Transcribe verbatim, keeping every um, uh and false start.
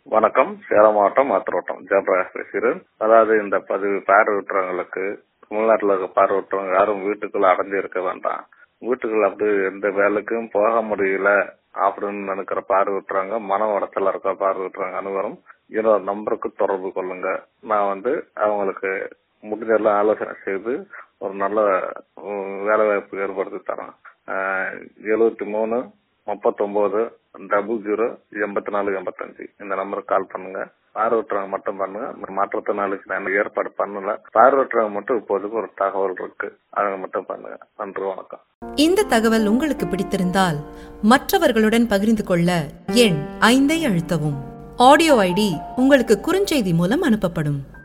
வணக்கம். சேலம் மாவட்டம் ஆத்திரோட்டம் ஜெயபிரகாஷ் பேசுகிறேன். அதாவது இந்த பதிவு பார்வையற்றவங்களுக்கு தமிழ்நாட்டில் இருக்க பார்வையற்றவங்க யாரும் வீட்டுக்குள்ள அடைஞ்சு இருக்க வேண்டாம். வீட்டுக்குள்ள அப்படி எந்த வேலைக்கும் போக முடியல அப்படின்னு நினைக்கிற பார்வையற்றவங்க, மன உடச்சல இருக்க பார்வையற்றவங்க அனைவரும் என்னோட நம்பருக்கு தொடர்பு கொள்ளுங்க. நான் வந்து அவங்களுக்கு முடிஞ்செல்லாம் ஆலோசனை செய்து ஒரு நல்ல வேலை வாய்ப்பு ஏற்படுத்தி தரேன். எழுபத்தி மூணு முப்பத்தொன்பது டபுள் ஜீரோ எண்பத்தி நாலு எண்பத்தஞ்சு இந்த நம்பருக்கு கால் பண்ணுங்க. பார்வையற்றவங்க மட்டும் பண்ணுங்க. மாற்றத்தினாலுக்கு நான் ஏற்பாடு பண்ணல. பார்வையற்றவங்க மட்டும் இப்போதைக்கு ஒரு தகவல் இருக்கு, அவங்க மட்டும் பண்ணுங்க. நன்றி, வணக்கம். இந்த தகவல் உங்களுக்கு பிடித்திருந்தால் மற்றவர்களுடன் பகிர்ந்து கொள்ள எண் ஐந்தை அழுத்தவும். ஆடியோ ஐடி உங்களுக்கு குறுஞ்செய்தி மூலம் அனுப்பப்படும்.